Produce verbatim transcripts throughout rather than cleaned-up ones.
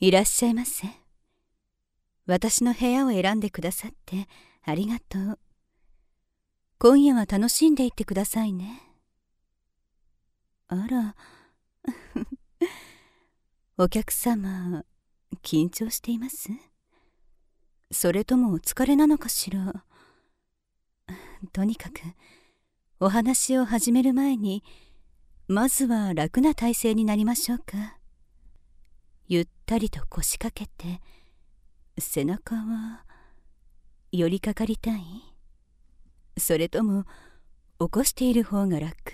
いらっしゃいませ。私の部屋を選んでくださってありがとう。今夜は楽しんでいってくださいね。あらお客様、緊張しています？それともお疲れなのかしら。とにかくお話を始める前にまずは楽な体勢になりましょうか。ゆったりと腰掛けて、背中は寄りかかりたい？それとも起こしている方が楽？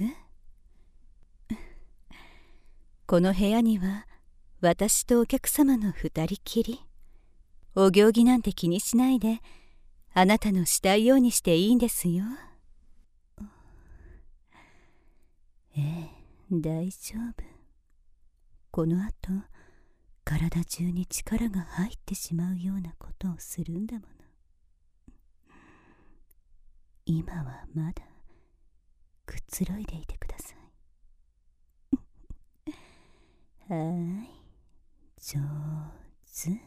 この部屋には私とお客様の二人きり。お行儀なんて気にしないで、あなたのしたいようにしていいんですよ。ええ、大丈夫。このあと体中に力が入ってしまうようなことをするんだもの。今はまだくつろいでいてください。はーい、上手。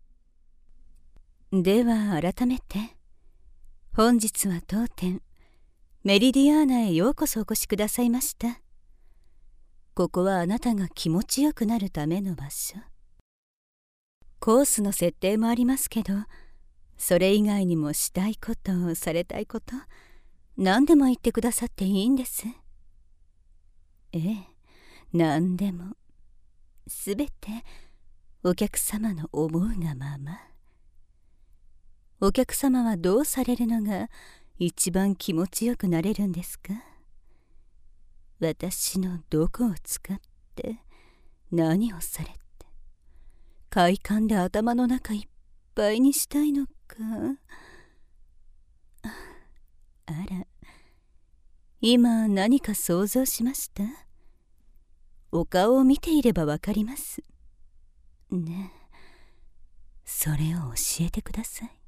では改めて、本日は当店メリディアーナへようこそお越しくださいました。ここはあなたが気持ちよくなるための場所。コースの設定もありますけど、それ以外にもしたいこと、されたいこと、何でも言ってくださっていいんです。ええ、何でも。すべてお客様の思うがまま。お客様はどうされるのが一番気持ちよくなれるんですか？私のどこを使って何をされて、快感で頭の中いっぱいにしたいのか。あら、今何か想像しました？お顔を見ていればわかりますね。え、それを教えてください。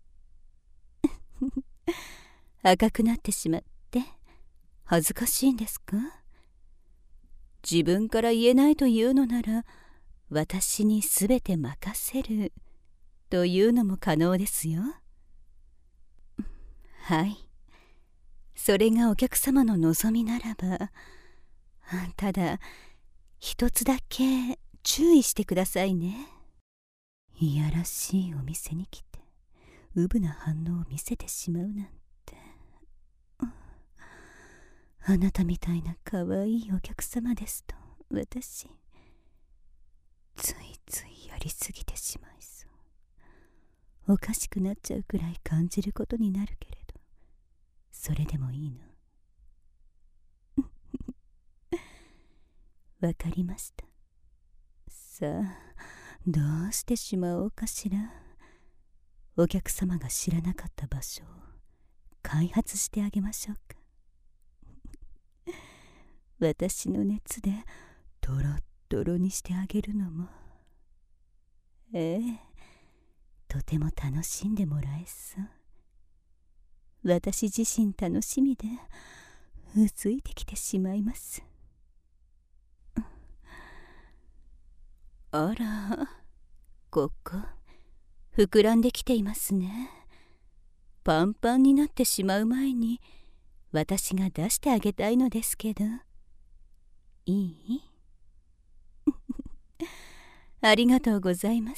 赤くなってしまって恥ずかしいんですか？自分から言えないというのなら、私にすべて任せるというのも可能ですよ。はい、それがお客様の望みならば。ただ一つだけ注意してくださいね。いやらしいお店に来てうぶな反応を見せてしまうなんて。あなたみたいな可愛いお客様ですと、私ついついやりすぎてしまいそう。おかしくなっちゃうくらい感じることになるけれど、それでもいいの？わかりました。さあ、どうしてしまおうかしら。お客様が知らなかった場所を開発してあげましょうか。私の熱でトロットロにしてあげるのも、ええ、とても楽しんでもらえそう。私自身楽しみでうずいてきてしまいます。あら、ここ膨らんできていますね。パンパンになってしまう前に私が出してあげたいのですけど、いい？ありがとうございます。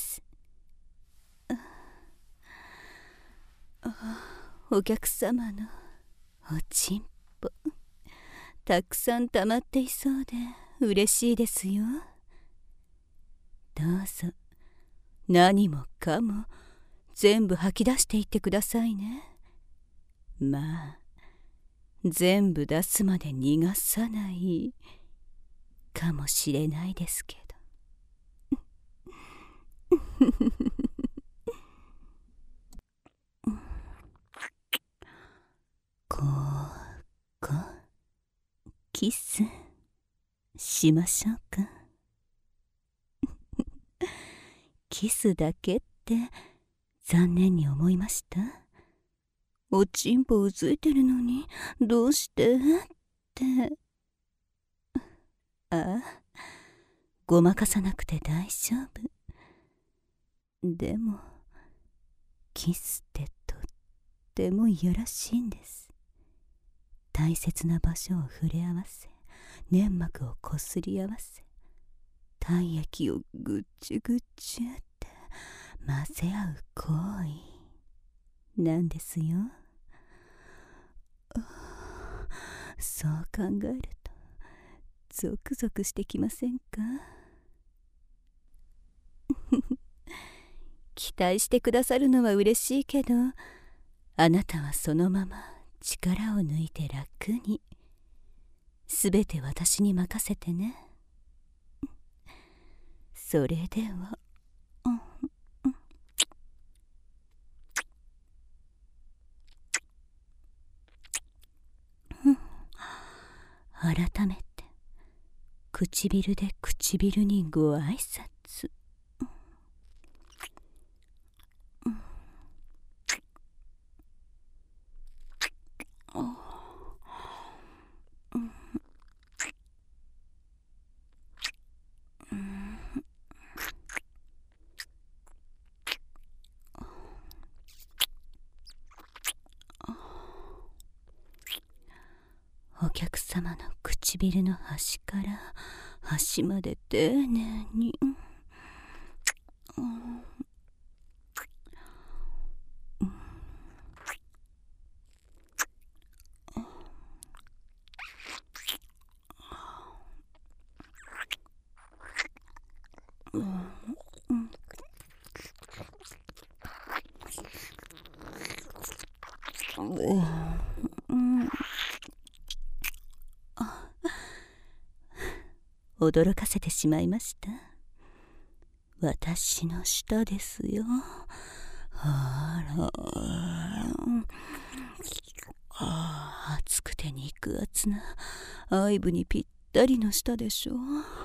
お客様のおちんぽ、たくさん溜まっていそうで嬉しいですよ。どうぞ何もかも全部吐き出していってくださいね。まあ全部出すまで逃がさないかもしれないですけど。ここキスしましょうか。キスだけって残念に思いました？おちんぽうずいてるのにどうしてって。ああ、ごまかさなくて大丈夫。 でもキスってとってもいやらしいんです。大切な場所を触れ合わせ、粘膜をこすり合わせ、体液をぐっちゅぐっちゅって混ぜ合う行為なんですよ。そう考えるとゾクゾクしてきませんか？期待してくださるのは嬉しいけど、あなたはそのまま力を抜いて楽に、すべて私に任せてね。それでは、うんうん、改めて唇で唇にご挨拶。お客様の唇の端から端まで丁寧に、うん驚かせてしまいました。私の舌ですよ。あら、あ熱くて肉厚な愛撫にぴったりの舌でしょう。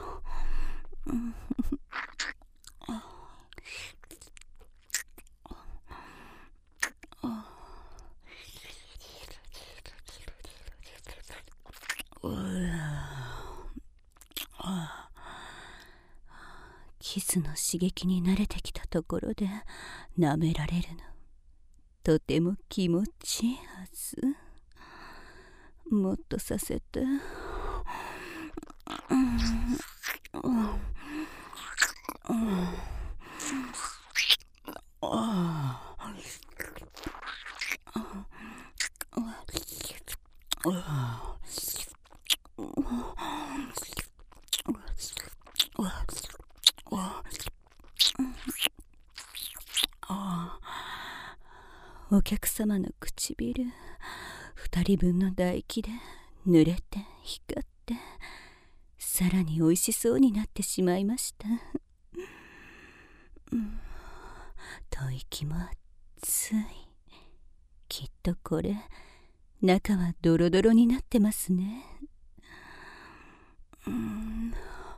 キスの刺激に慣れてきたところで舐められるの、とても気持ちいいはず。もっとさせて。お客様の唇、二人分の唾液で濡れて光って、さらに美味しそうになってしまいました。うん、吐息も熱い。きっとこれ、中はドロドロになってますね。うん、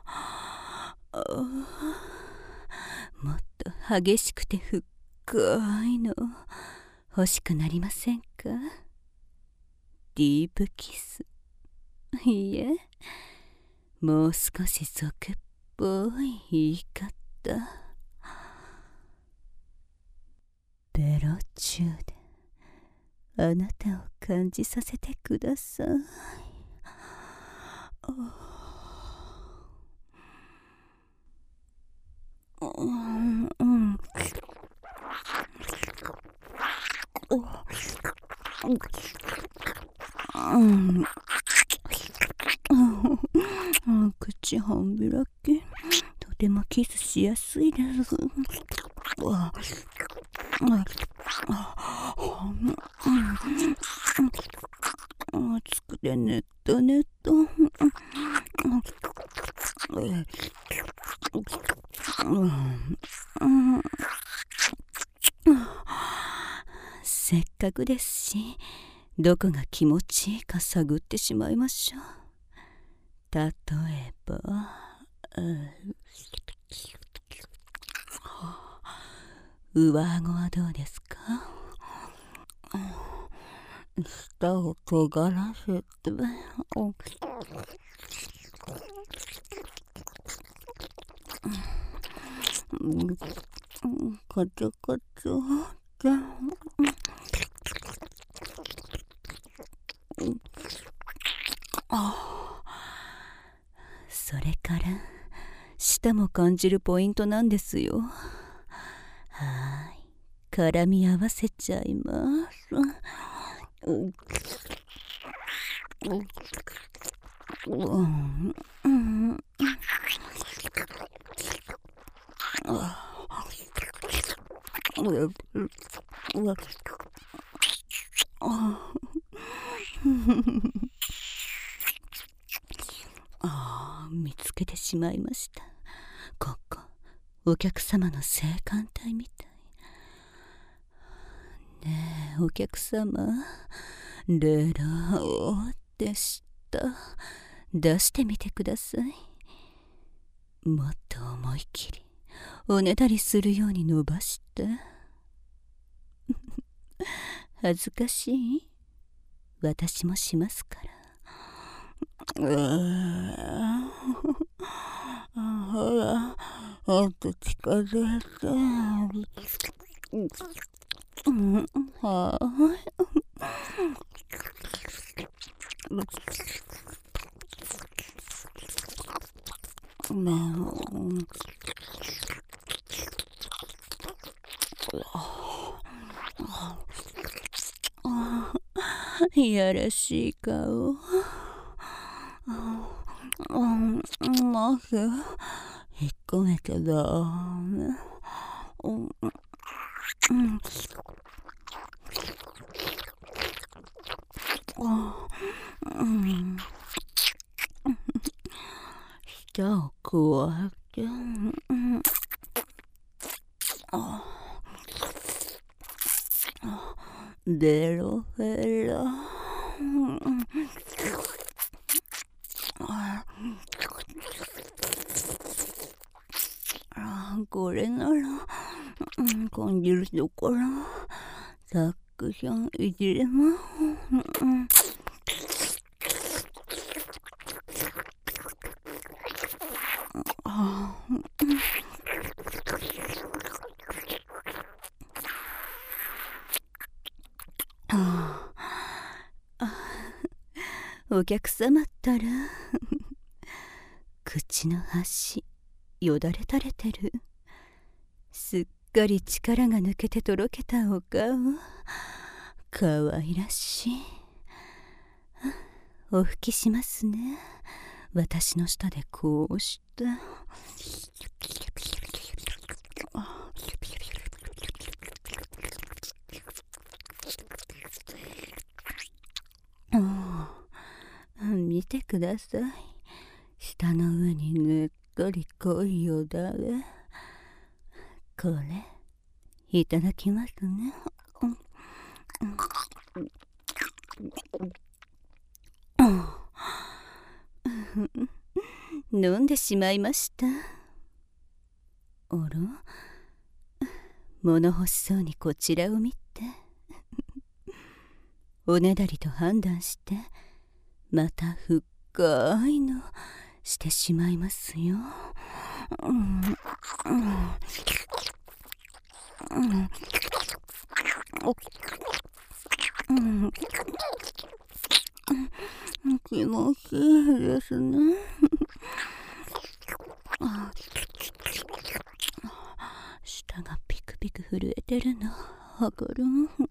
もっと激しくて深いの欲しくなりませんか？ディープキス。いいえ、もう少し俗っぽい言い方。ベロチューであなたを感じさせてください。うんうん、口半開き、とてもキスしやすいです。熱くてねっとねっと。せっかくですし、どこが気持ちいいか探ってしまいましょう。例えば、上顎はどうですか？舌を尖らせて、 コツコツとそれから舌も感じるポイントなんですよ。はい、絡み合わせちゃいます。うんうんうんああ、見つけてしまいました。ここ、お客様の性感帯みたい。ねえ、お客様、レラーでした。出してみてください。もっと思い切りおねだりするように伸ばして恥ずかしい？私もしますから。うーほら、もっと近づいて。うん、はーい。いやらしい顔。まず引っ込めちゃダメ。舌を加えて。ベロベロ。これなら、うん、感じるところたくさんいじれます。うん、あああ、お客様ったら口の端よだれ垂れてる。すっかり力が抜けてとろけたお顔、かわいらしい。お拭きしますね。私の舌でこうして。見てください。舌の上にぬっとり濃いよだれ。これいただきますね。飲んでしまいました。あら、物欲しそうにこちらを見ておねだりと判断してまた深いのしてしまいますよ。うんうんうんうん、気持ちいいですね。舌がピクピク震えてるのわかる？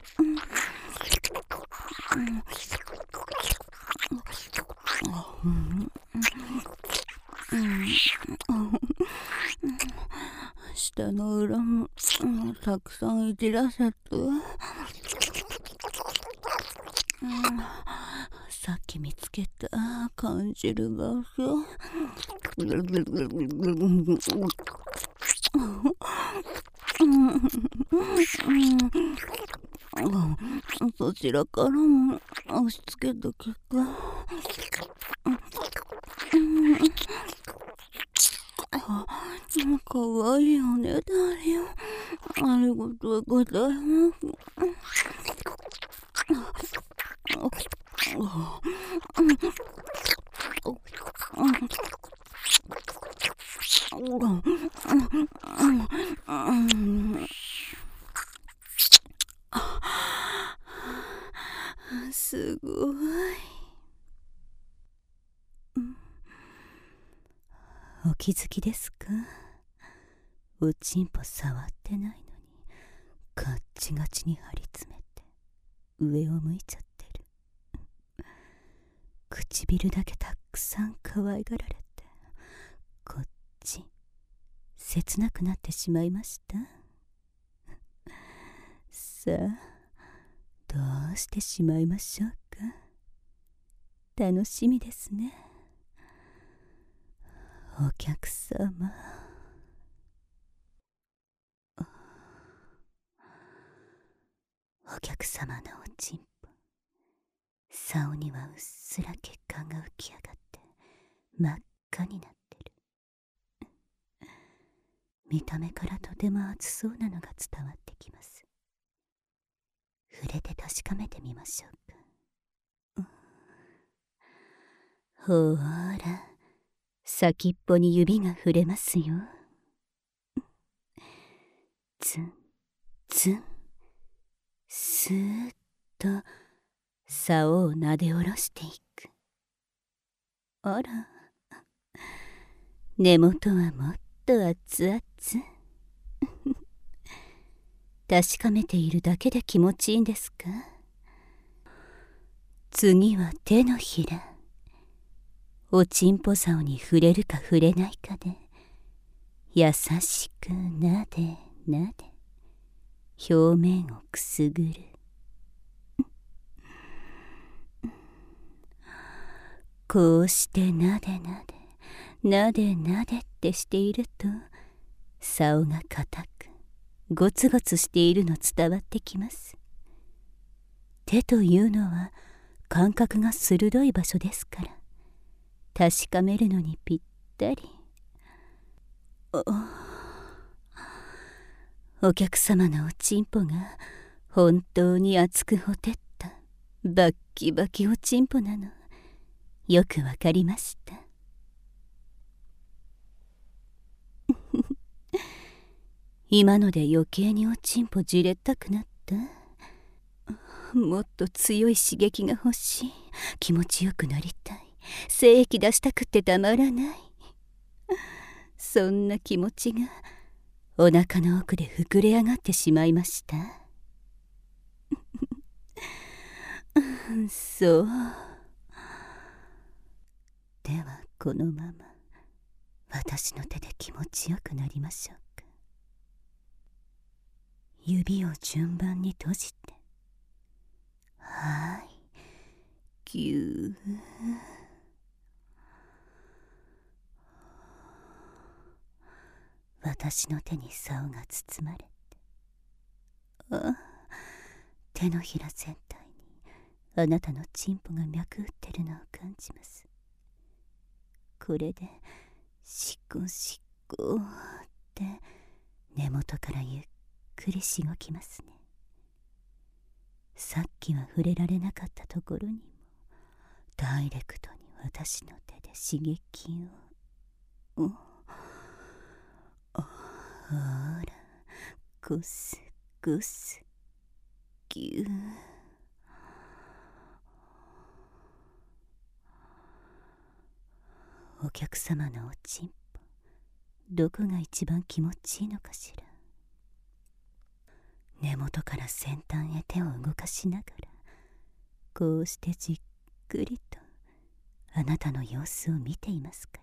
舌の裏もたくさんいじらせて。さっき見つけた感じる場所。そちらからも押し付けた結果、かわいいおねだりをありがとうございます。 気づきですか？おちんぽ触ってないのにガッチガチに張り詰めて上を向いちゃってる。唇だけたくさん可愛がられてこっち切なくなってしまいました。さあどうしてしまいましょうか。楽しみですね。お客様。お客様のおちんぽ、竿にはうっすら血管が浮き上がって真っ赤になってる。見た目からとても熱そうなのが伝わってきます。触れて確かめてみましょうか。ほーら、先っぽに指が触れますよ。ツンツン、スーッと竿をなで下ろしていく。あら、根元はもっと熱々。確かめているだけで気持ちいいんですか？次は手のひら。おちんぽ竿に触れるか触れないかで優しくなでなで表面をくすぐる。こうしてなでなでなでなでってしていると竿が硬くゴツゴツしているの伝わってきます。手というのは感覚が鋭い場所ですから確かめるのにぴったり。お、お客様のおちんぽが本当に熱くほてったバッキバキおちんぽなのよくわかりました。今ので余計におちんぽじれったくなった。もっと強い刺激が欲しい。気持ちよくなりたい。精液出したくってたまらない。そんな気持ちがお腹の奥で膨れ上がってしまいました。そう。ではこのまま私の手で気持ちよくなりましょうか。指を順番に閉じて、はい、ぎゅー。私の手に竿が包まれて、あ、手のひら全体にあなたのチンポが脈打ってるのを感じます。これでしこしこって根元からゆっくりしごきますね。さっきは触れられなかったところにもダイレクトに私の手で刺激を。おあら、ゴスゴスぎゅー。お客様のおちんぽ、どこが一番気持ちいいのかしら。根元から先端へ手を動かしながらこうしてじっくりとあなたの様子を見ていますから。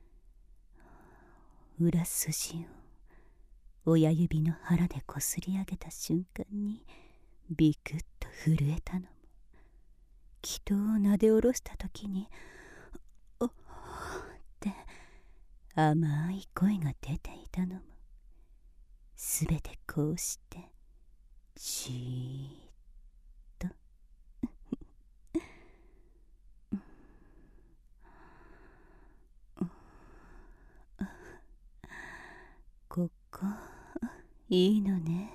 裏筋を親指の腹でこすり上げた瞬間にビクッと震えたのも、気筒をなで下ろした時におっって甘い声が出ていたのも、すべてこうしてじーっとここいいのね。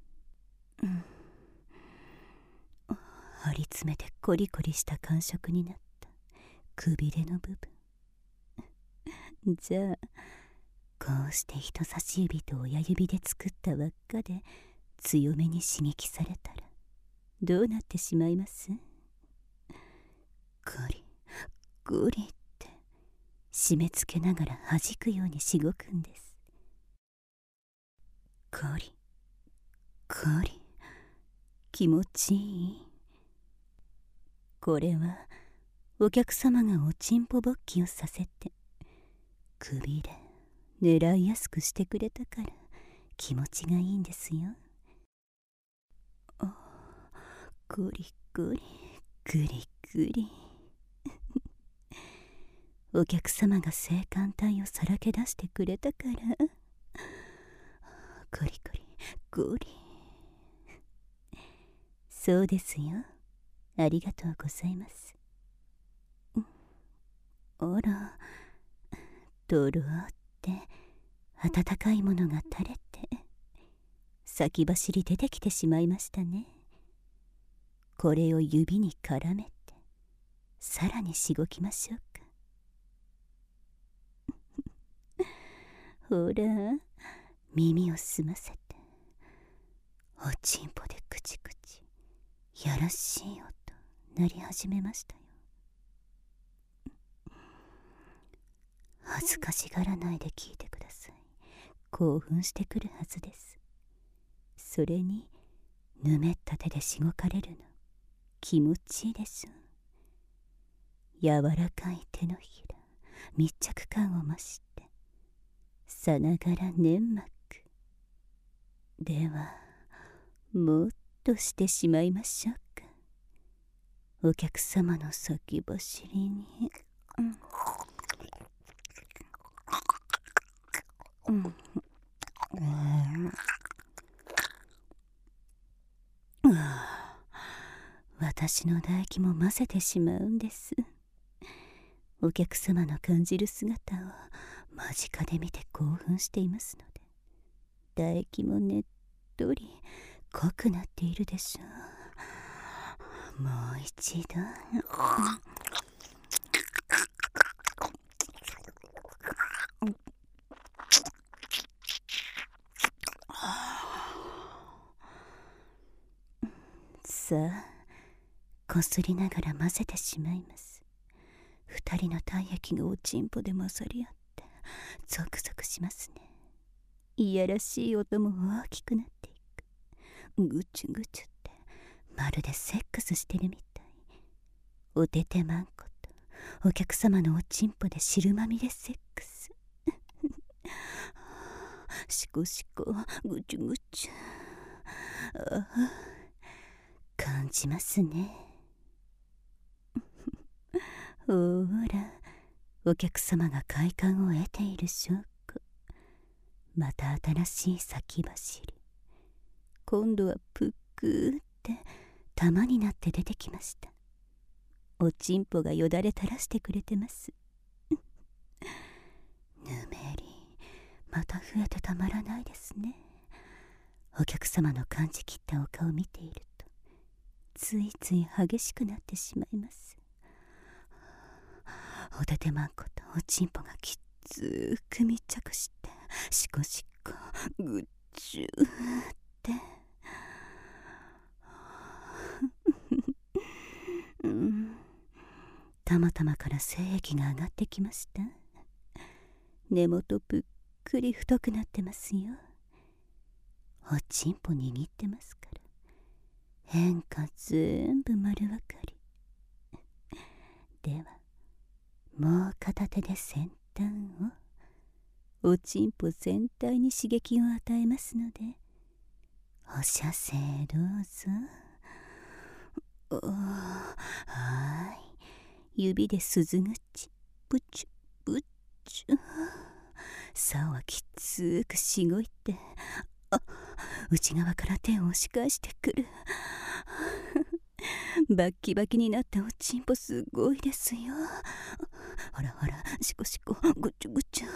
張り詰めてコリコリした感触になったくびれの部分。じゃあこうして人差し指と親指で作った輪っかで強めに刺激されたらどうなってしまいます？ゴリゴリって締め付けながら弾くようにしごくんです。コリコリ、気持ちいい。これはお客様がおちんぽ勃起をさせて首で狙いやすくしてくれたから気持ちがいいんですよ。あ、グリグリグリグリお客様が性感帯をさらけ出してくれたからグリグリグリ。そうですよ、ありがとうございます。あら、とろって温かいものが垂れて先走り出てきてしまいましたね。これを指に絡めてさらにしごきましょうかほら、耳を澄ませておちんぽでクチクチやらしい音鳴り始めましたよ。恥ずかしがらないで聞いてください。興奮してくるはずです。それにぬめった手でしごかれるの気持ちいいでしょう。柔らかい手のひら密着感を増してさながら粘膜ではもっとしてしまいましょうか。お客様の先走りに、うんうんうん、私の唾液も混ぜてしまうんです。お客様の感じる姿を間近で見て興奮していますので、唾液もねっとり濃くなっているでしょう。もう一度、さあ、こすりながら混ぜてしまいます。二人の体液がおちんぽで混ざり合ってゾクゾクしますね。いやらしい音も大きくなっていく。ぐちゅぐちゅってまるでセックスしてるみたい。おててまんことお客様のおちんぽで汁まみれセックスしこしこぐちゅぐちゅ、ああ感じますねほら、お客様が快感を得ている証拠。また新しい先走り。今度はぷっくーって玉になって出てきました。おちんぽがよだれ垂らしてくれてますぬめりまた増えてたまらないですね。お客様の感じきったお顔を見ているとついつい激しくなってしまいます。おててまんことおちんぽがきっつく密着してしこしこぐっちゅーってうん、たまたまから精液が上がってきました。根元ぷっくり太くなってますよ。おちんぽ握ってますから変化全部丸分かり。ではもう片手で先端をおちんぽ全体に刺激を与えますのでお射精どうぞ。おー、はーい、指で鈴口プチュプチュ、竿はきつくしごいて、あ、内側から手を押し返してくるバッキバキになったおちんぽすごいですよ。ほらほら、シコシコぐちゅぐちゅ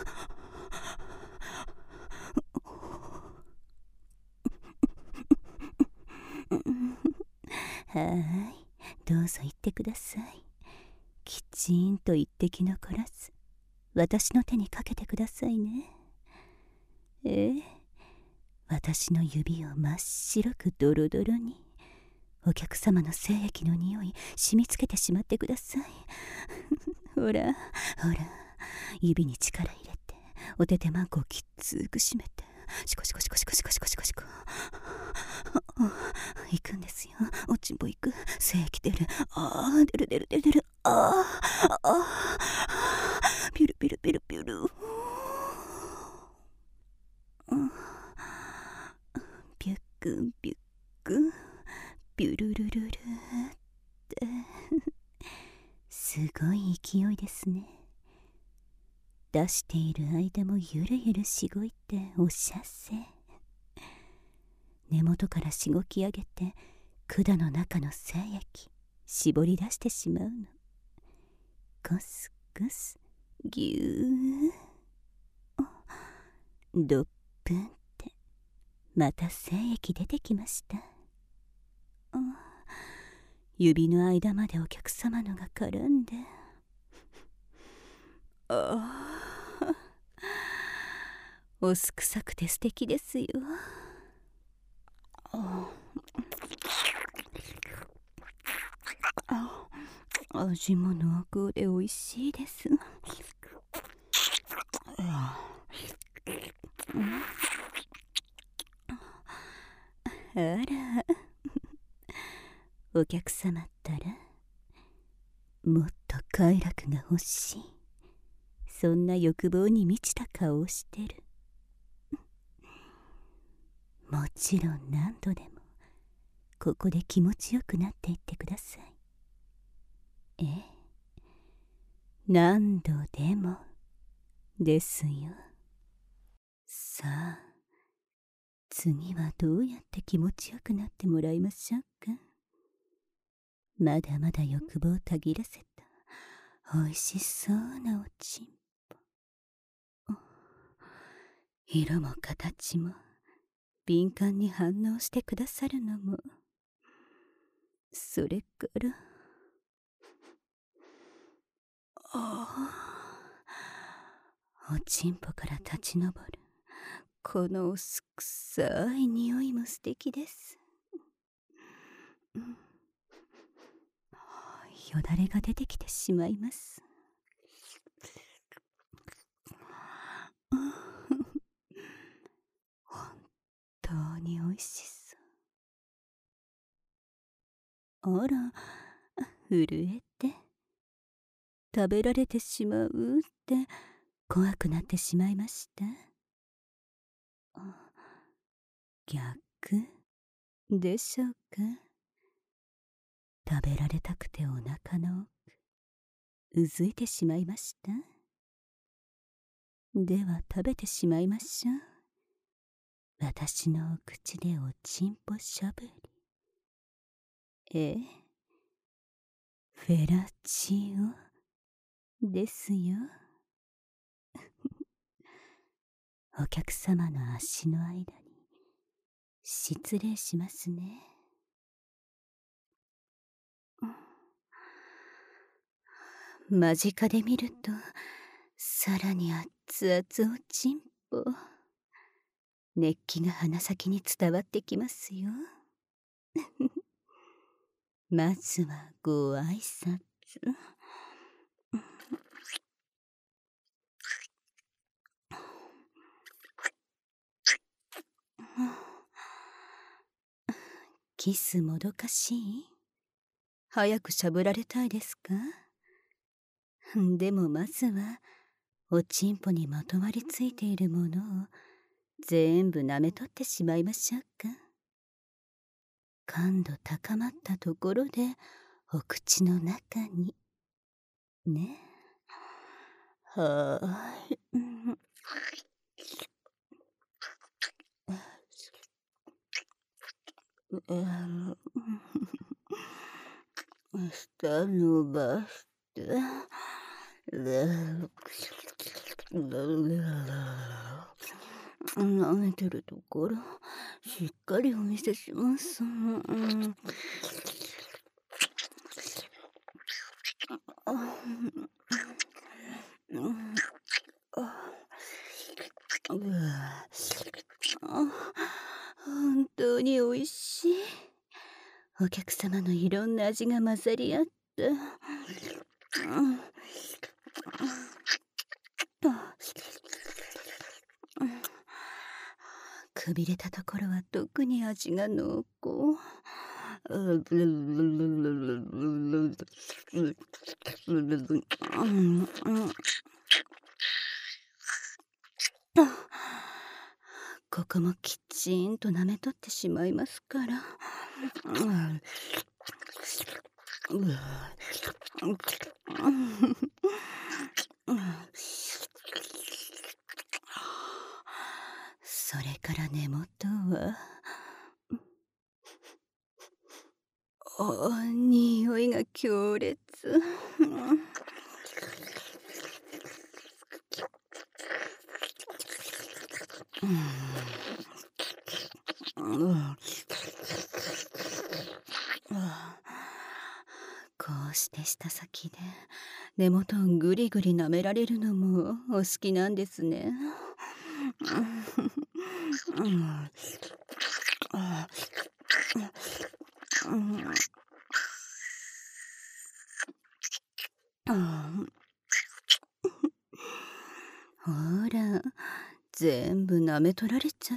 はーい、どうぞ言ってください。きちんと一滴残らず私の手にかけてくださいね。ええ、私の指を真っ白くドロドロにお客様の精液の匂い染みつけてしまってくださいほらほら、 指に力入れて、お手手マンコをきっつく締めて、シコシコシコシコシコシコシコシコ。行くんですよ。おちんぽ行く。精液出る。ああ、出る出る出る出る。ああ、ああ、ピュルピュルピュルピュル。ピュックンピュックン、ピュルルルルって。すごい勢いですね。出している間もゆるゆるしごいておしゃせ。根元からしごき上げて管の中の精液絞り出してしまうの。コスコスギュー。ドップンってまた精液出てきました。指の間までお客様のが絡んで、ああ、おすくさくて素敵ですよ。ああ、味も濃厚でおいしいです。あら、お客様ったらもっと快楽が欲しい、そんな欲望に満ちた顔をしてる。もちろん何度でもここで気持ちよくなっていってください。ええ、何度でもですよ。さあ、次はどうやって気持ちよくなってもらいましょうか。まだまだ欲望をたぎらせたおいしそうなおちんぽ。色も形も敏感に反応してくださるのも、それからああ、おちんぽから立ち上るこのおすくさい匂いも素敵です。うん、よだれが出てきてしまいます。本当においしそう。あら、震えて食べられてしまうって怖くなってしまいました。逆でしょうか。食べられたくてお腹の奥うずいてしまいました。では食べてしまいましょう。私のお口でおちんぽしゃぶり。ええ、フェラチオですよ。お客様の足の間に失礼しますね。間近で見るとさらに熱々おちんぽ、熱気が鼻先に伝わってきますよ。まずはご挨拶。キスもどかしい？早くしゃぶられたいですか？でもまずはおちんぽにまとわりついているものを全部舐め取ってしまいましょうか。感度高まったところでお口の中にね。はーい。下伸ばして舐めてるところしっかりお見せします。うん本当においしい。お客様のいろんな味が混ざり合った、うん、 くびれたところは特に味が濃厚。ここもきちんと舐めとってしまいますから。それから根元はおー、匂いが強烈。こうして舌先で根元をぐりぐり舐められるのもお好きなんですね。ほら、全部舐め取られちゃった。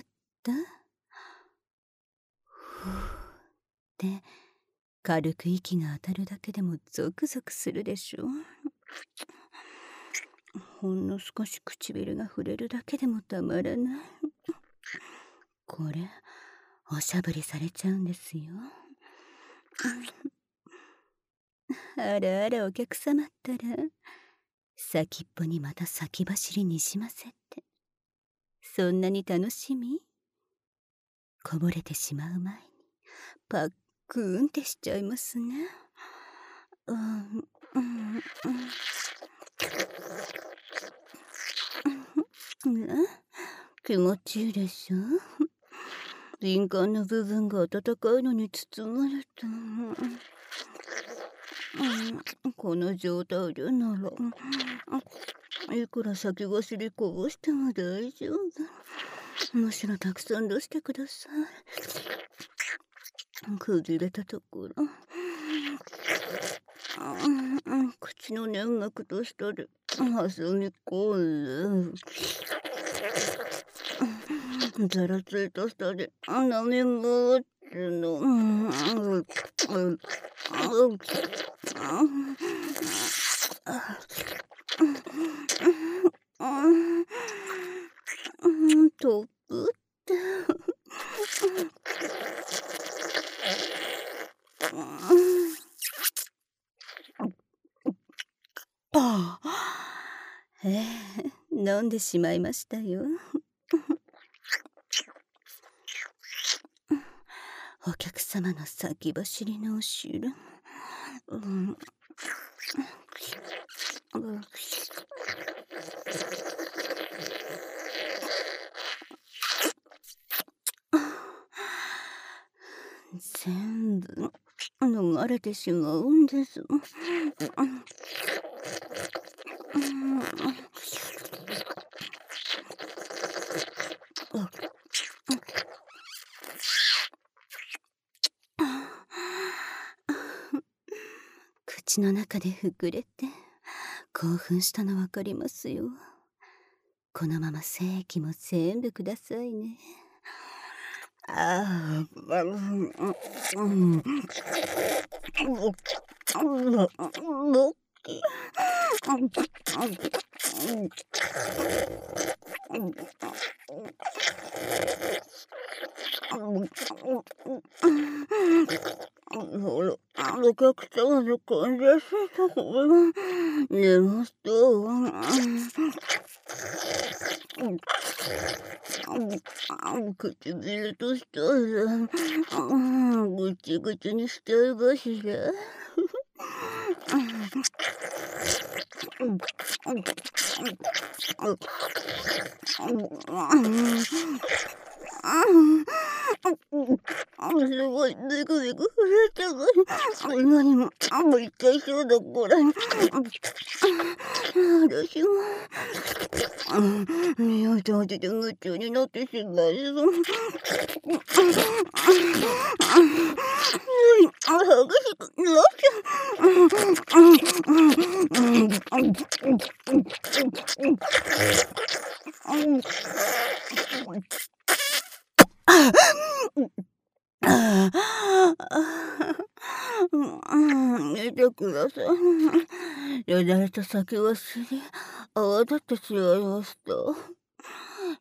ふーって軽く息が当たるだけでもゾクゾクするでしょ。ほんの少し唇が触れるだけでもたまらない。これおしゃぶりされちゃうんですよ。あらあら、お客様ったら先っぽにまた先走りにしませって。そんなに楽しみ？こぼれてしまう前にパックーンってしちゃいますね。うんうんうん。気持ちいいでしょ？敏感な部分が温かいのに包まれた。うん、この状態でならいくら先走りこぼしても大丈夫。むしろたくさん出してください。くじれたところ、うん、口の粘膜と下で挟み込んで、ざらついた下で舐め回っての。うんうんトップってああ、ええ、飲んでしまいましたよ。お客様の先走りのお汁。うん、全部飲まれてしまうんです。口の中で膨れて興奮したのわかりますよ。このまま精液も全部くださいね。ああ、うん、うん、お客様の感じやすいところ寝ますと、唇と舌がぐちぐちにしちゃいましら。すごいビクビク震えてる。今にもあんまり痛いそうだこれ。私も匂いと味で夢中になってしまいそう。激しくなっちゃう。 ああ、見てください。よだれと酒がすり泡立ってしまいました。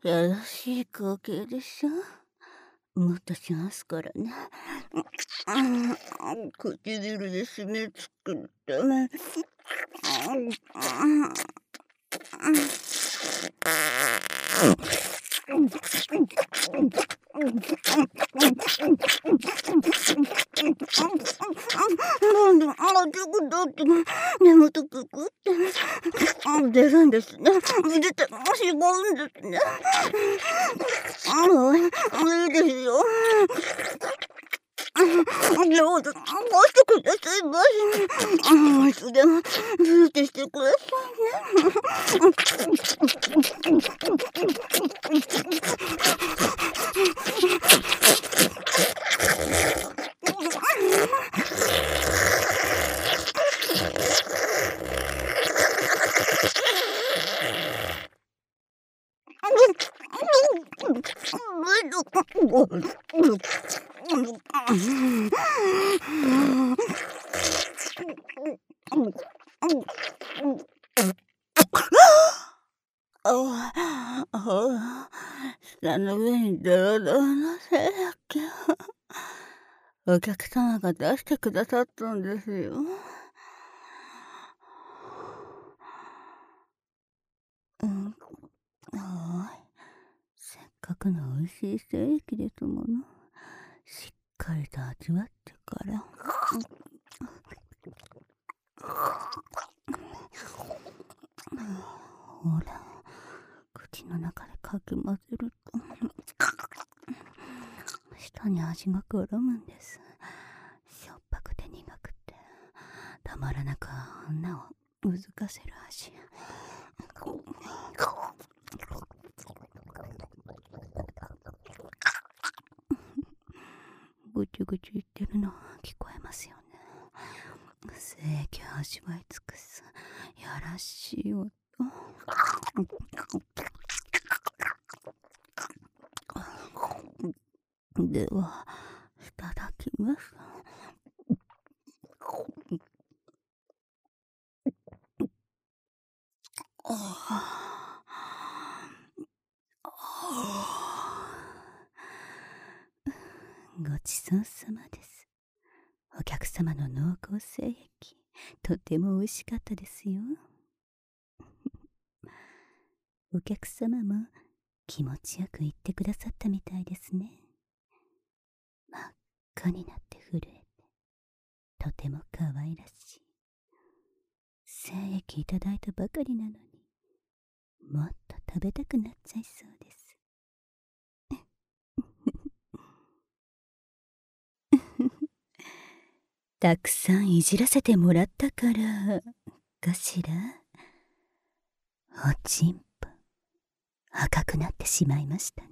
やらしい光景でしょ。もっとしますからね。唇で締め付けるため。なんで、あ、ちょこだって根元くくって出るんですね。出てしまうんですね。もういいですよ。どうぞ、貸してくださいませ。いつでもブーってしてくださああ、下の上にドロドロのせいだっけ。お客様が出してくださったんですよ。うん、はい。せっかくの美味しい精液ですもの。しっかりと味わってから。ほら、口の中でかき混ぜると舌に味が絡むんです。しょっぱくて苦くてたまらなく女をうずかせる味。ぐちゅぐちゅ言ってるの聞こえますよね。精液を味わい尽くすやらしい音。では、いただきます。ごちそうさまです。お客様の濃厚精液、とても美味しかったですよ。お客様も気持ちよく言ってくださったみたいですね。真っ赤になって震えて、とても可愛らしい。精液いただいたばかりなのに、もっと食べたくなっちゃいそうです。たくさんいじらせてもらったからかしら。おちんぽ赤くなってしまいましたね。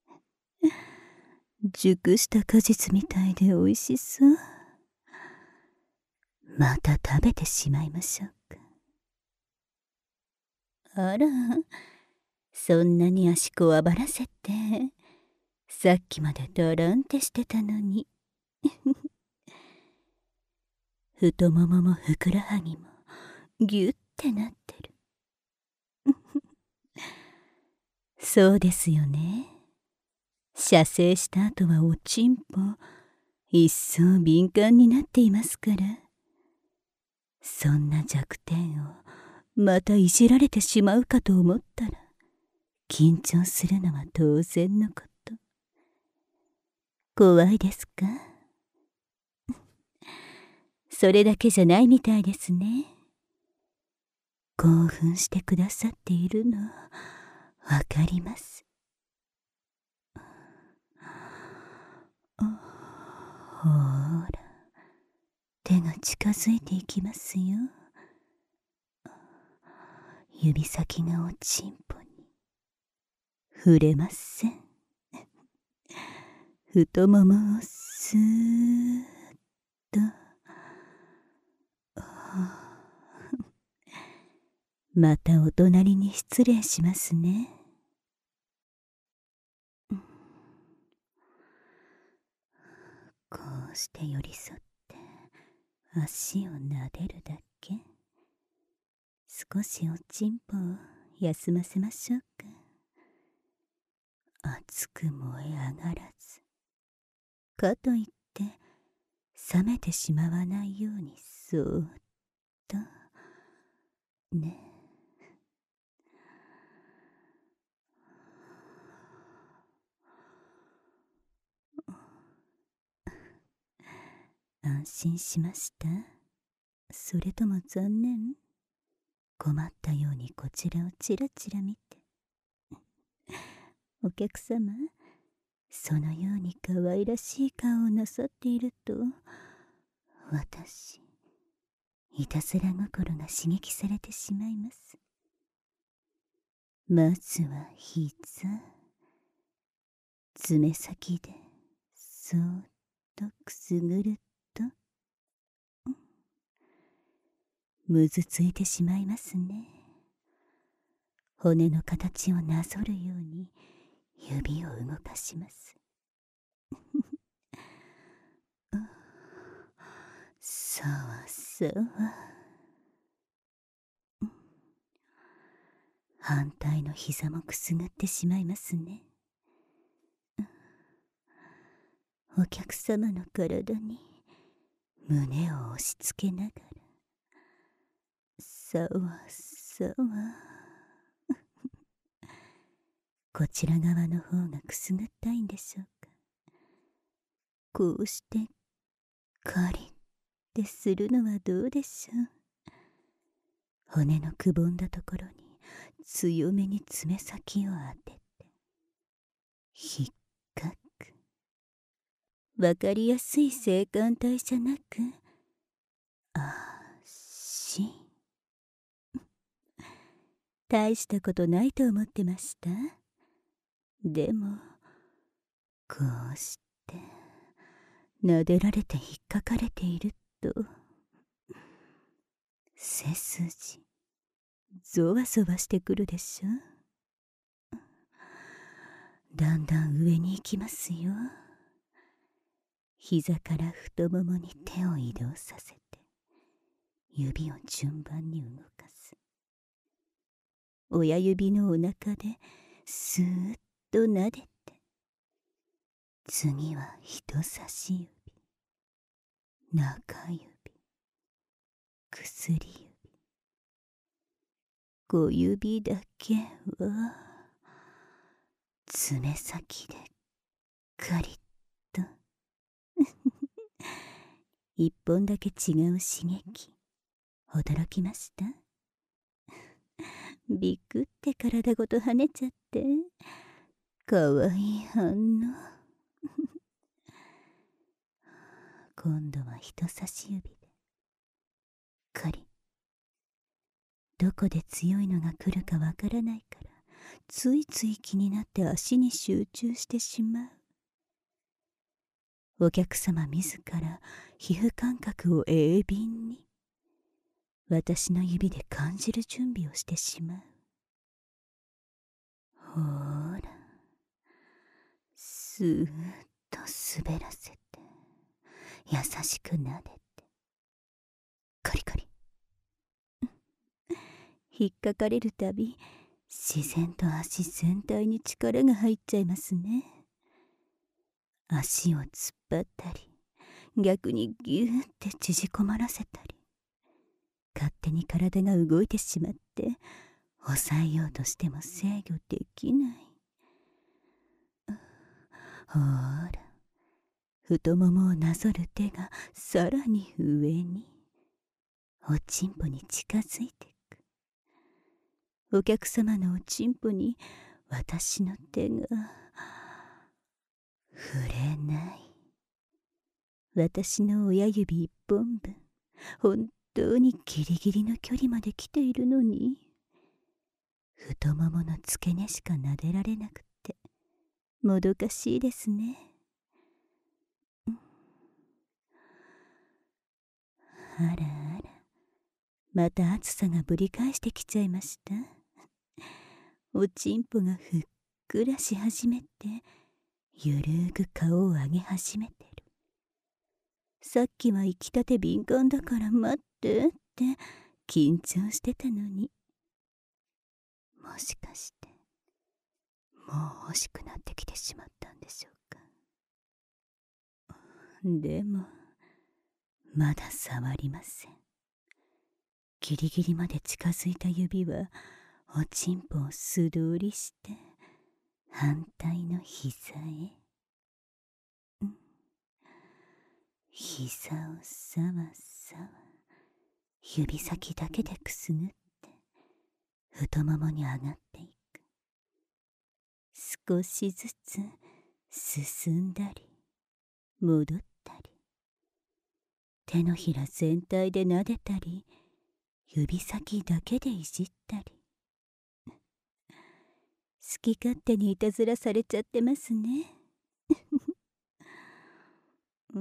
熟した果実みたいで美味しそう。また食べてしまいましょうか。あら、そんなに足こわばらせてさっきまでドロンってしてたのに。太もももふくらはぎもギュッてなってる。そうですよね。射精した後はおちんぽ一層敏感になっていますから。そんな弱点をまたいじられてしまうかと思ったら緊張するのは当然のこと。怖いですか？それだけじゃないみたいですね。興奮してくださっているのわかります。ほーら、手が近づいていきますよ。指先がおちんぽに触れません。太ももをスーッと。またお隣に失礼しますね。 うして寄り添って足を撫でるだけ。少しおちんぽを休ませましょうか。熱く燃え上がらず、かといって冷めてしまわないようにそーっとね。安心しました？それとも残念？困ったようにこちらをちらちら見て。お客様、そのように可愛らしい顔をなさっていると、私、いたずら心が刺激されてしまいます。まずは膝、爪先でそーっとくすぐると、むずついてしまいますね。骨の形をなぞるように指を動かします。さわさわ。反対の膝もくすぐってしまいますね。お客様の体に胸を押し付けながら、さわさわ。こちら側の方がくすぐったいんでしょうか。こうしてカリッてするのはどうでしょう。骨のくぼんだところに強めに爪先を当てて引っかく。わかりやすい性感帯じゃなく、あし大したことないと思ってました。でもこうして撫でられて引っかかれていると、背筋ゾワゾワしてくるでしょ。だんだん上に行きますよ。膝から太ももに手を移動させて、指を順番に動かす。親指のお腹でスーッと撫でて、次は人差し指、中指、薬指、小指だけは爪先でカリッと一本だけ違う刺激、驚きました？びっくって体ごと跳ねちゃって、かわいい反応。今度は人差し指でカリッ。どこで強いのが来るかわからないから、ついつい気になって足に集中してしまう。お客様自ら皮膚感覚を鋭敏に私の指で感じる準備をしてしまう。ほーら、スーッと滑らせて、優しく撫でて、カリカリ。引っかかれるたび、自然と足全体に力が入っちゃいますね。足を突っ張ったり、逆にギューって縮こまらせたり、勝手に体が動いてしまって、抑えようとしても制御できない。ほーら、太ももをなぞる手がさらに上に、おちんぽに近づいていく。お客様のおちんぽに私の手が触れない。私の親指一本分、本当にギリギリの距離まで来ているのに、太ももの付け根しか撫でられなくてもどかしいですね。あらあら、また暑さがぶり返してきちゃいました。おちんぽがふっくらし始めて、ゆるーく顔を上げ始めてる。 さっきは行きたて敏感だから待ってって緊張してたのに。もしかしてもう欲しくなってきてしまったんでしょうか。でもまだ触りません。ギリギリまで近づいた指はおちんぽを素通りして反対の膝へ。膝をさわさわ指先だけでくすぐって太ももに上がっていく。少しずつ進んだり戻ったり、手のひら全体で撫でたり、指先だけでいじったり。好き勝手にいたずらされちゃってますね。うん、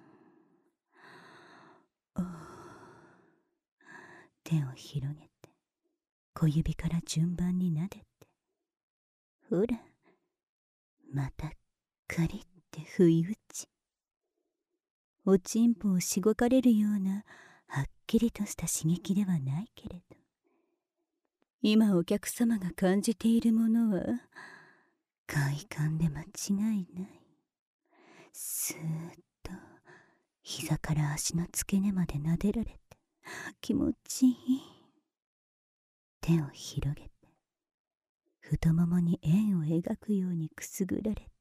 手を広げて小指から順番に撫でて、ほらまたカリって不意打ち。おちんぽをしごかれるようなはっきりとした刺激ではないけれど、今お客様が感じているものは快感で間違いない。スーッと膝から足の付け根まで撫でられて気持ちいい。手を広げて太ももに円を描くようにくすぐられて、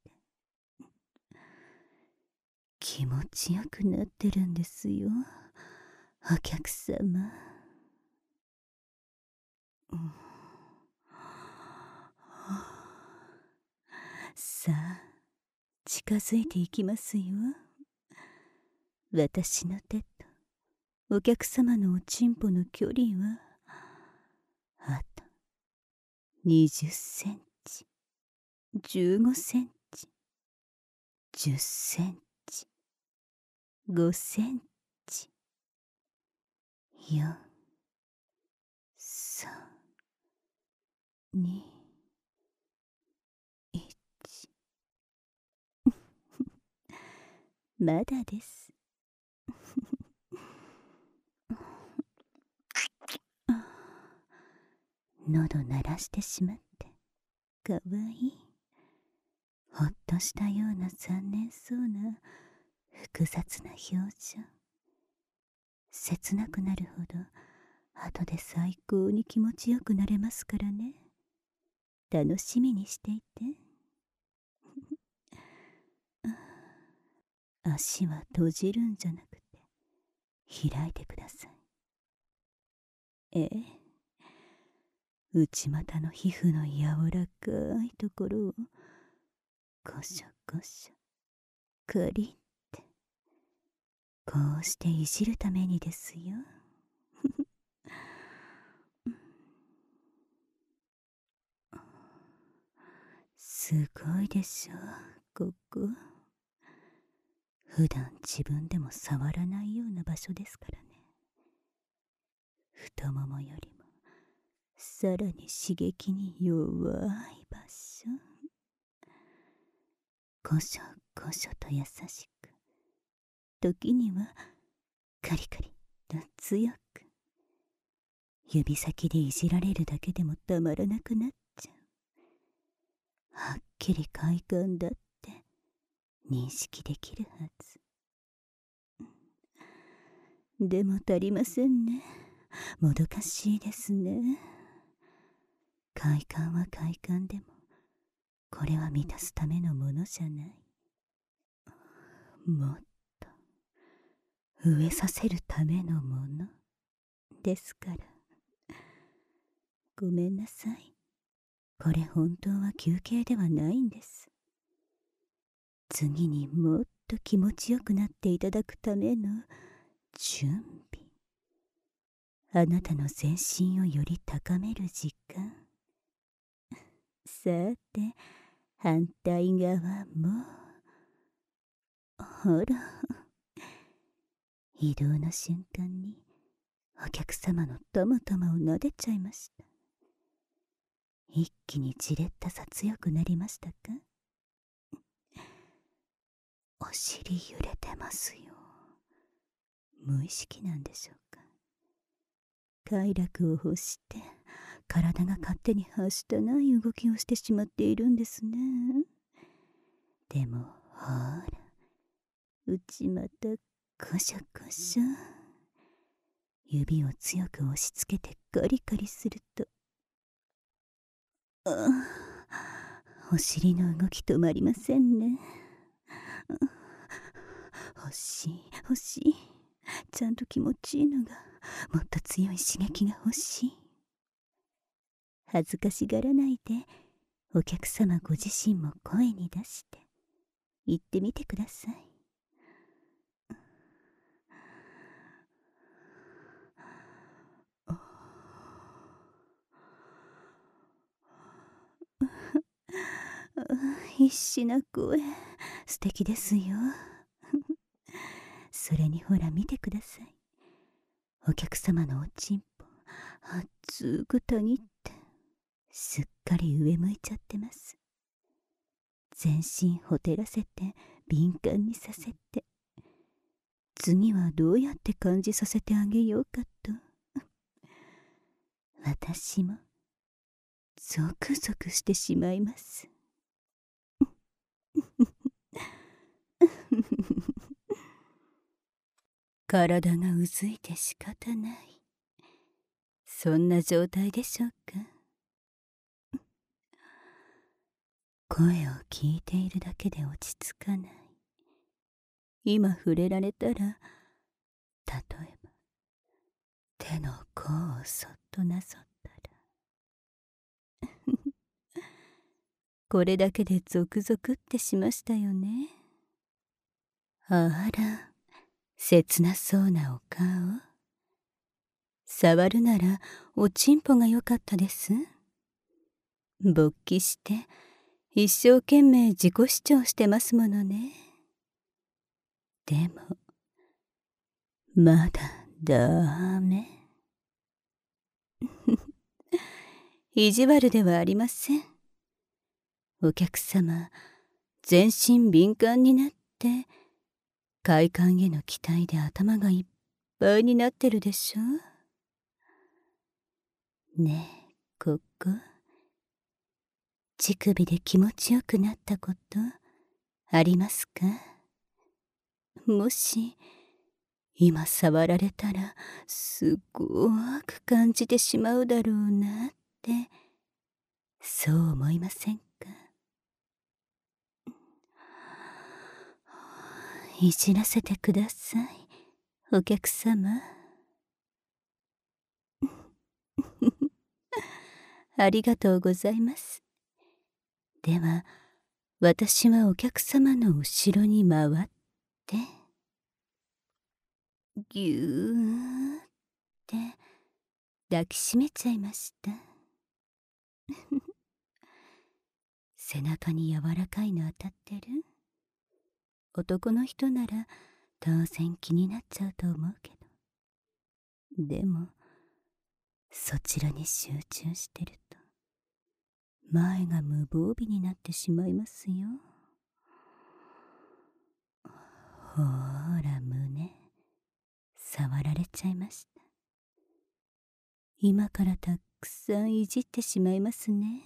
気持ちよくなってるんですよお客様。うん、さあ近づいていきますよ。私の手とお客様のおちんぽの距離はあとにじゅっセンチ、じゅうごセンチ、じゅっセンチ、ごセンチ、よん、さん、に、いち。まだです。喉鳴らしてしまってかわいい。ほっとしたような残念そうな複雑な表情。切なくなるほど後で最高に気持ちよくなれますからね。楽しみにしていて。足は閉じるんじゃなくて開いてください。ええ、内股の皮膚の柔らかいところをコショコショカリってこうしていじるためにですよ。すごいでしょここ。普段自分でも触らないような場所ですからね。太ももよりもさらに刺激に弱い場所。コショコショと優しく、時にはカリカリと強く。指先でいじられるだけでもたまらなくなっちゃう。はっきり快感だって認識できるはず。でも足りませんね。もどかしいですね。快感は快感でもこれは満たすためのものじゃない。もっと飢えさせるためのものですから。ごめんなさい。これ本当は休憩ではないんです。次にもっと気持ちよくなっていただくための準備。あなたの全身をより高める時間。さて反対側も。ほら、移動の瞬間にお客様のトマトマを撫でちゃいました。一気にじれったさ強くなりましたか？お尻揺れてますよ。 無意識なんでしょうか。快楽を欲して体が勝手にはしたない動きをしてしまっているんですね。でもほら、内股コショコショ、指を強く押しつけてカリカリすると、ああ、お尻の動き止まりませんね。欲しい欲しい、ちゃんと気持ちいいのが、もっと強い刺激が欲しい。恥ずかしがらないで、お客様ご自身も声に出して言ってみてください。必死な声、素敵ですよ。それにほら見てください。お客様のおちんぽ、熱くたぎってすっかり上向いちゃってます。全身ほてらせて敏感にさせて、次はどうやって感じさせてあげようかと。私もゾクゾクしてしまいます。体がうずいて仕方ない、そんな状態でしょうか。声を聞いているだけで落ち着かない。今触れられたら、例えば手の甲をそっとなぞったらこれだけでゾクゾクってしましたよね。あら、切なそうなお顔。触るならおちんぽがよかったです。勃起して一生懸命自己主張してますものね。でもまだダメ。意地悪ではありません。お客様、全身敏感になって快感への期待で頭がいっぱいになってるでしょ。ねえ、ここ乳首で気持ちよくなったことありますか？もし今触られたらすごく感じてしまうだろうなって、そう思いませんか？いじらせてください、お客様。ありがとうございます。では私はお客様の後ろに回ってぎゅーって抱きしめちゃいました。背中に柔らかいの当たってる？男の人なら当然気になっちゃうと思うけど、でもそちらに集中してると前が無防備になってしまいますよ。ほーら、胸触られちゃいました。今からたくさんいじってしまいますね。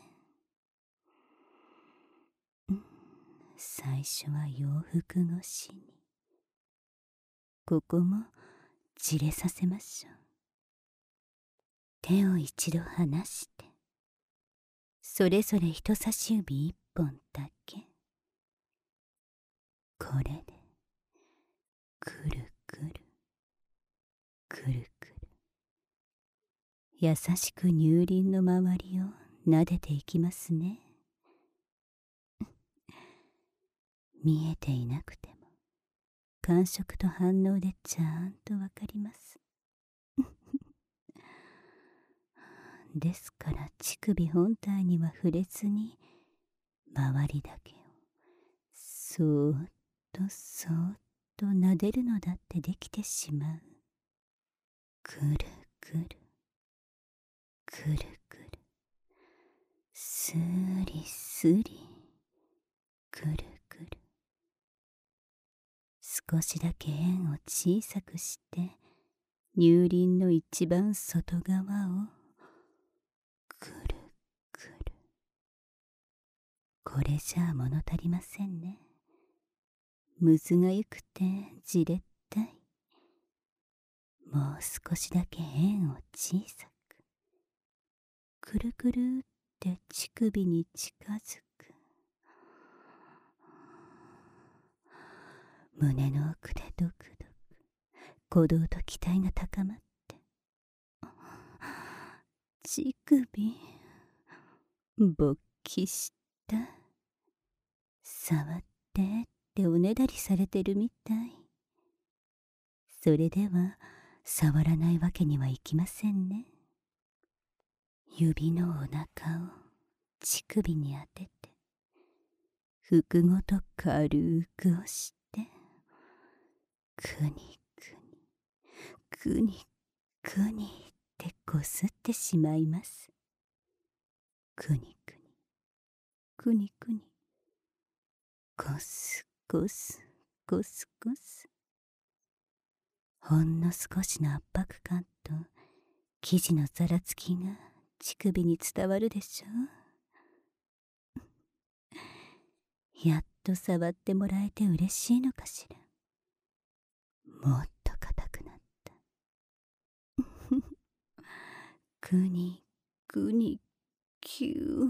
最初は洋服越しに、ここもじれさせましょう。手を一度離して、それぞれ人差し指一本だけ、これでくるくるくるくる優しく乳輪の周りを撫でていきますね。見えていなくても感触と反応でちゃんとわかります。ですから乳首本体には触れずに、周りだけをそーっとそーっと撫でるのだってできてしまう。くるくるくるくる、すりすり、くるくる、 少しだけ円を小さくして乳輪の一番外側をくるくる。これじゃあ物足りませんね。むずがゆくてじれったい。もう少しだけ円を小さく。くるくるって乳首に近づく。胸の奥でドクドク鼓動と期待が高まって、乳首勃起した。触ってっておねだりされてるみたい。それでは触らないわけにはいきませんね。指のお腹を乳首に当てて、服ごと軽く押して、くにくにくにくにってこすってしまいます。くにくにくにくに、こすこすこすこす。ほんの少しの圧迫感と生地のざらつきが乳首に伝わるでしょう。やっと触ってもらえて嬉しいのかしら。もっと硬くなった。くにくにきゅう。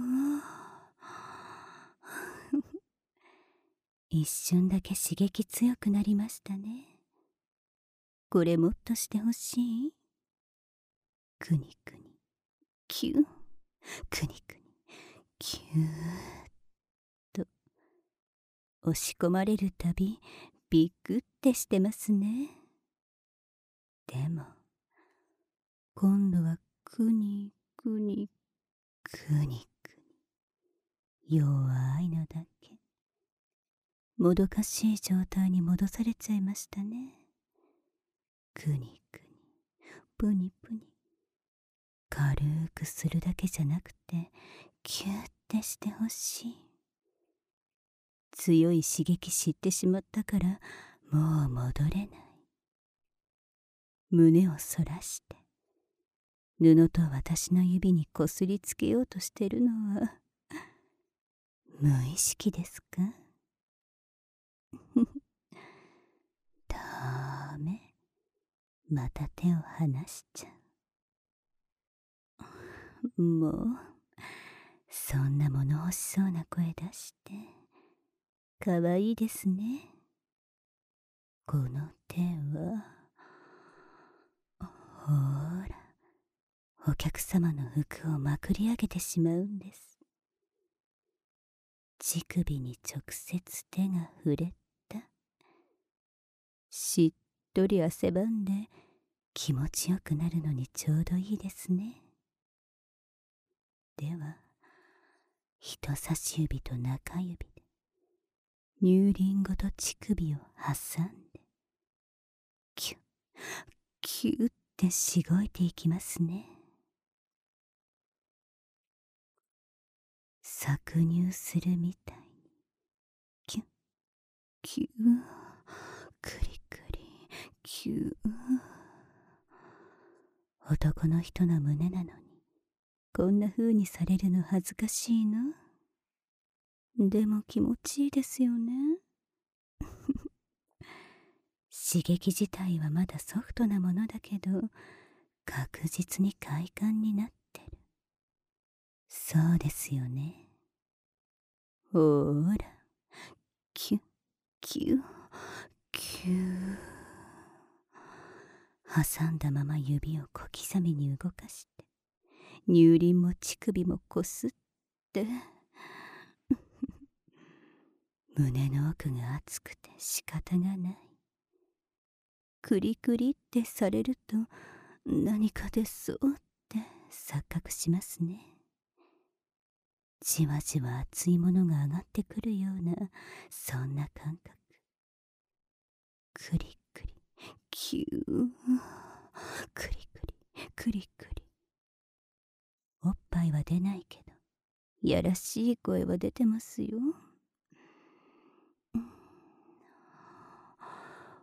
一瞬だけ刺激強くなりましたね。これもっとしてほしい。くにくにきゅう、くにくにきゅーっと。押し込まれるたびビクってしてますね。でも今度はくにくにくにくに、弱いのだけ。もどかしい状態に戻されちゃいましたね。くにくにぷにぷに、軽くするだけじゃなくてキュッてしてほしい。強い刺激知ってしまったからもう戻れない。胸を反らして布と私の指にこすりつけようとしてるのは無意識ですか？ダメ。また手を離しちゃう。もうそんな物欲しそうな声出してかわいいですね。この手はほーら、お客様の服をまくり上げてしまうんです。乳首に直接手が触れた。しっとり汗ばんで気持ちよくなるのにちょうどいいですね。では人差し指と中指で乳輪ごと乳首を挟んでキュッキュッってしごいていきますね。搾乳するみたいにキュッキュッ、くりくりキュッ。男の人の胸なのにこんな風にされるの恥ずかしいな。でも気持ちいいですよね。刺激自体はまだソフトなものだけど確実に快感になってる。そうですよね。ほーら、キュッキュッキュー。挟んだまま指を小刻みに動かして乳輪も乳首もこすって胸の奥が熱くて仕方がない。クリクリってされると何か出そうって錯覚しますね。じわじわ熱いものが上がってくるようなそんな感覚。クリクリキュー、クリクリクリクリ。おっぱいは出ないけどやらしい声は出てますよ。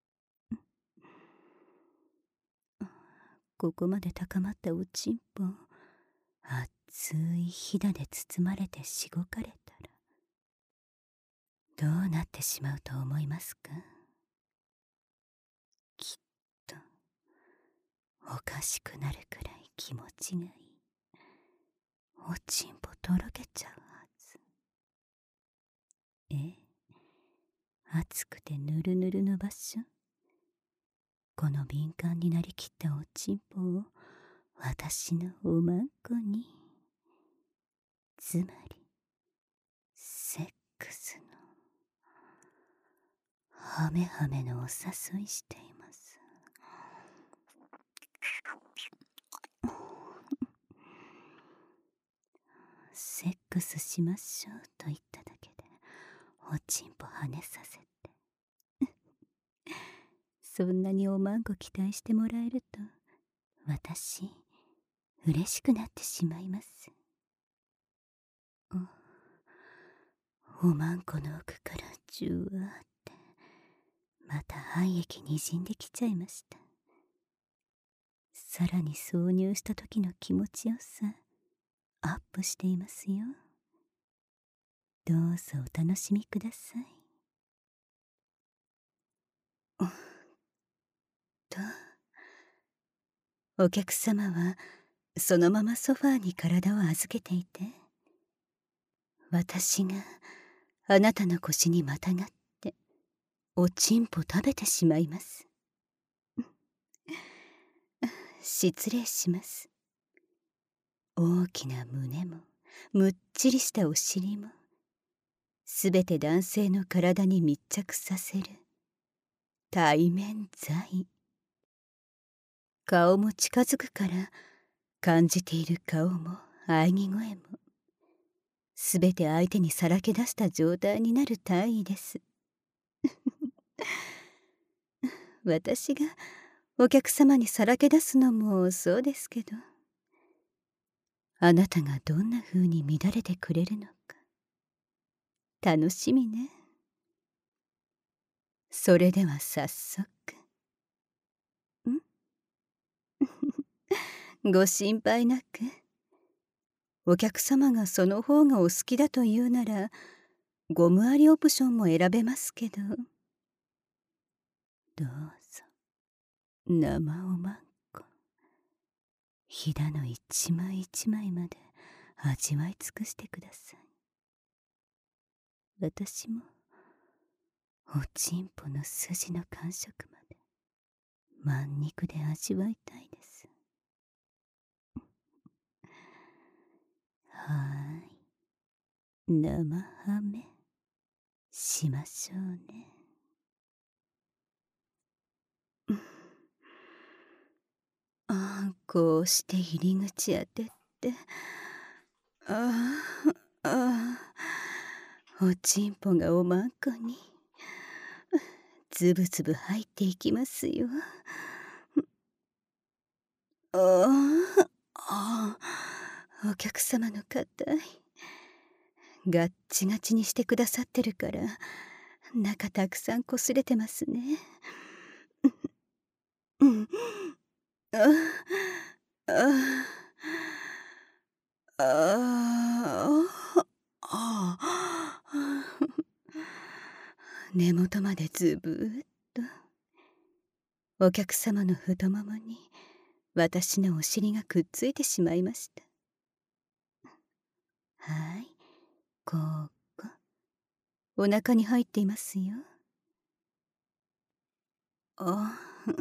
ここまで高まったおちんぽ、熱いひだで包まれてしごかれたら、どうなってしまうと思いますか？きっとおかしくなるくらい気持ちがいい。おちんぽとろけちゃうはず。ええ、熱くてぬるぬるの場所、この敏感になりきったおちんぽを私のおまんこに、つまりセックスのハメハメのお誘いしています。セックスしましょうと言っただけでおちんぽ跳ねさせてそんなにおまんこ期待してもらえると私嬉しくなってしまいます。お、おまんこの奥からじゅわーってまた肺液にじんできちゃいました。さらに挿入した時の気持ちよさアップしていますよ。どうぞお楽しみください。と、お客様はそのままソファーに体を預けていて、私があなたの腰にまたがっておちんぽ食べてしまいます。失礼します。大きな胸もむっちりしたお尻もすべて男性の体に密着させる対面罪。顔も近づくから感じている顔も喘ぎ声もすべて相手にさらけ出した状態になる大意です。私がお客様にさらけ出すのもそうですけど、あなたがどんな風に乱れてくれるのか楽しみね。それでは早速。んご心配なく。お客様がその方がお好きだというならゴムありオプションも選べますけど、どうぞ生おまんこひだの一枚一枚まで味わい尽くしてください。私もおちんぽの筋の感触まで満肉で味わいたいです。はーい、生ハメしましょうね。ああ、こうして入り口当てってああああ、おちんぽがおまんこにつぶつぶ入っていきますよ。ああああ、お客様の肩ガッチガチにしてくださってるから中たくさん擦れてますね。うんあああああ根元までずぶーっとお客様の太ももに私のお尻がくっついてしまいました。はい、ここお腹に入っていますよ。あ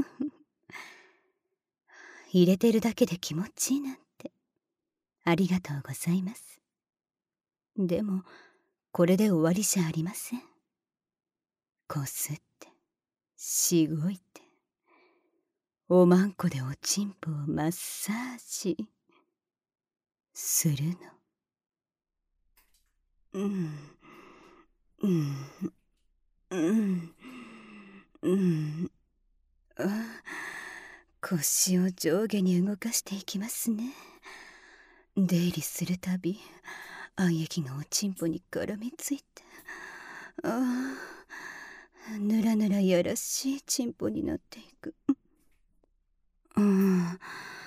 入れてるだけで気持ちいいなんてありがとうございます。でもこれで終わりじゃありません。こすってしごいておまんこでおちんぽをマッサージするの。うんうんうんうんあ腰を上下に動かしていきますね。出入りするたび愛液がおちんぽに絡みついてああぬらぬらやらしいちんぽになっていく。うん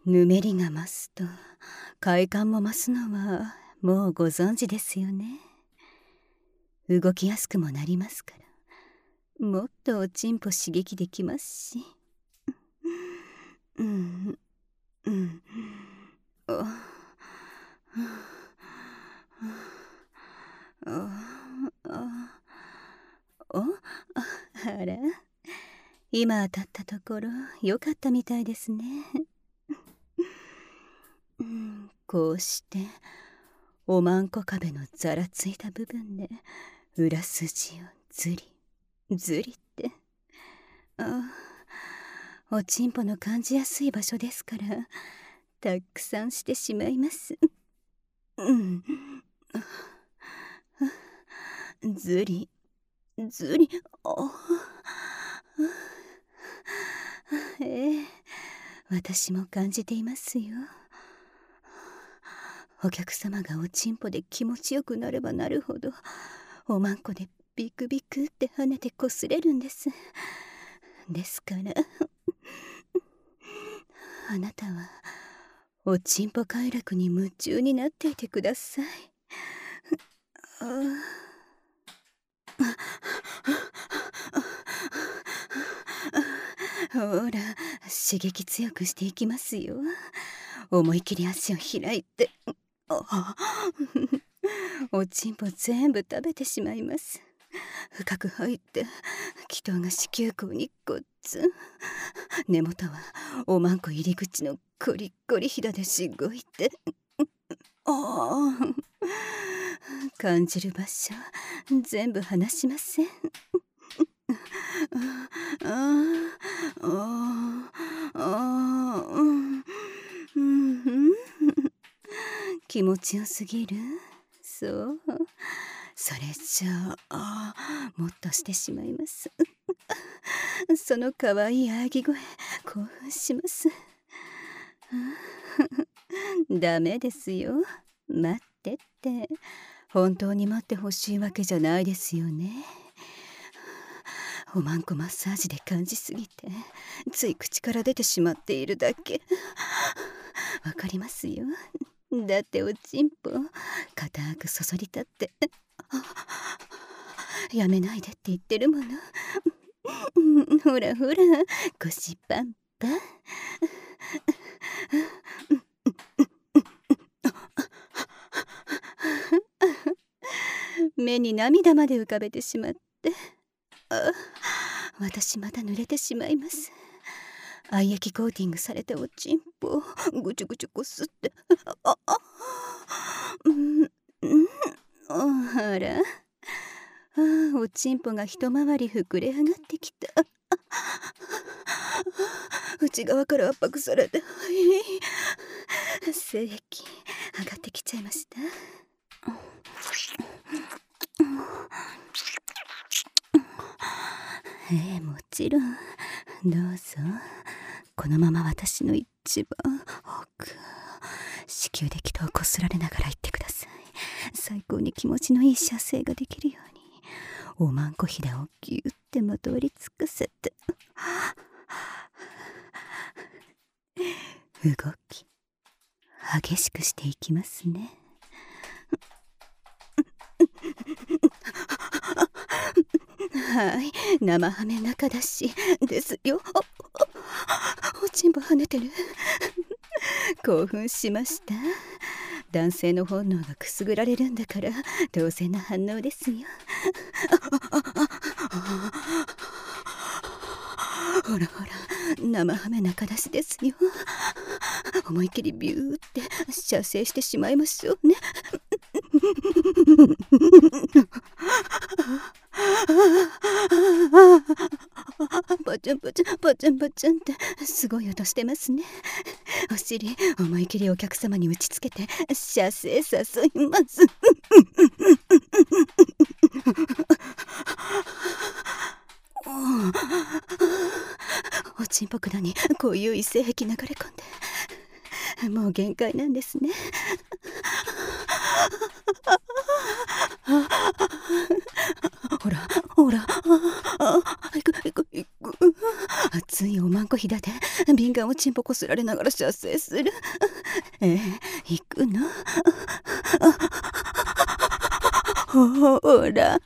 ぬめりが増すと快感も増すのはもうご存知ですよね。動きやすくもなりますから、もっとおちんぽ刺激できますし。うんうんおおあら、今当たったところ良かったみたいですね。うん、こうしておまんこ壁のざらついた部分で裏筋をずりずりって、ああ、おちんぽの感じやすい場所ですからたくさんしてしまいます。うんずりずり、あええ、私も感じていますよ。お客様がおちんぽで気持ちよくなればなるほどおまんこでビクビクって跳ねてこすれるんです。ですからあなたはおちんぽ快楽に夢中になっていてください。ほら、刺激強くしていきますよ。思い切り足を開いておちんぽ全部食べてしまいます。深く入って気筒が子宮口にごっつ、根元はおまんこ入り口のコリッコリひだでしごいて、ああ、感じる場所全部離しません。ああああ、うんうん、気持ちよすぎる。そう、それじゃあもっとしてしまいます。そのかわいいあぎ声興奮します。ダメですよ、待ってって。本当に待ってほしいわけじゃないですよね。おまんこマッサージで感じすぎてつい口から出てしまっているだけ。わかりますよ。だっておちんぽ固くそそり立ってやめないでって言ってるもの。ほらほら、腰パンパン。目に涙まで浮かべてしまって、あ、私また濡れてしまいます。愛液コーティングされたおちんぽぐちゅぐちゅこすって、ああ、うんうん、あら、あ、おちんぽが一回り膨れ上がってきた。内側から圧迫されて精液上がってきちゃいました。ええ、もちろんどうぞ。このまま私の一番奥、子宮で気筒をこすられながら言ってください。最高に気持ちのいい射精ができるようにおまんこひだをギュッてまとわりつかせて、動き激しくしていきますね。はい、生ハメ中出しですよ。おちんぽ跳ねてる。興奮しました。男性の本能がくすぐられるんだから当然な反応ですよ。ほらほら、生ハメ中出しですよ。思い切りビューって射精してしまいましょうね。パチャンパチャンパチャンパチャンってすごい音してますね。お尻思い切りお客様に打ちつけて射精誘います。おちんぽ管にこういう異性液流れ込んでもう限界なんですね。ほらほら、ああ、いくいくいく、熱いおまんこひだでビ敏感をちんぽこすられながら射精する。えー、行くの？ほら。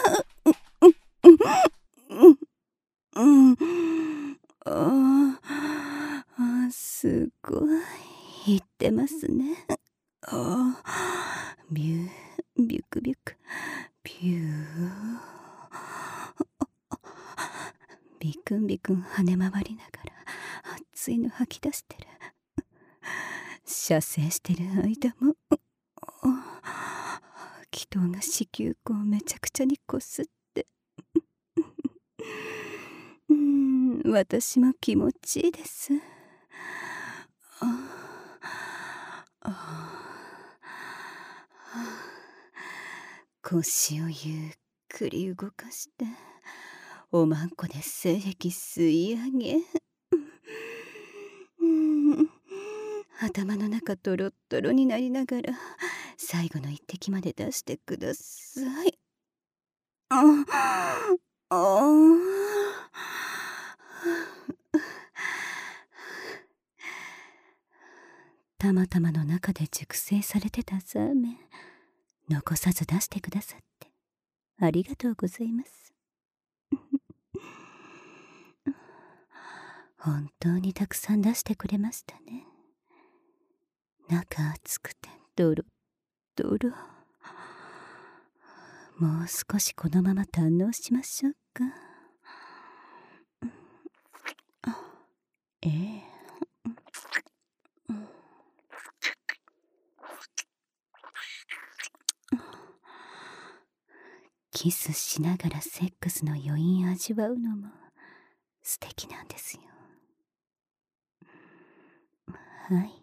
うん。ああ、すごい。いってますね。ああ、ビュー、ビュクビュク、ビュー。ビクンビクン跳ね回りながら熱いの吐き出してる。射精してる間も気筒が子宮口をめちゃくちゃにこすってうーん、私も気持ちいいです。ああ、腰をゆっくり動かしておまんこで精液吸い上げ、うん、頭の中トロットロになりながら最後の一滴まで出してください。ああ、たまたまの中で熟成されてたザーメン残さず出してくださってありがとうございます。本当にたくさん出してくれましたね。中熱くてドロドロ。もう少しこのまま堪能しましょうか。ええ、キスしながらセックスの余韻味わうのも素敵なんですよ。はい。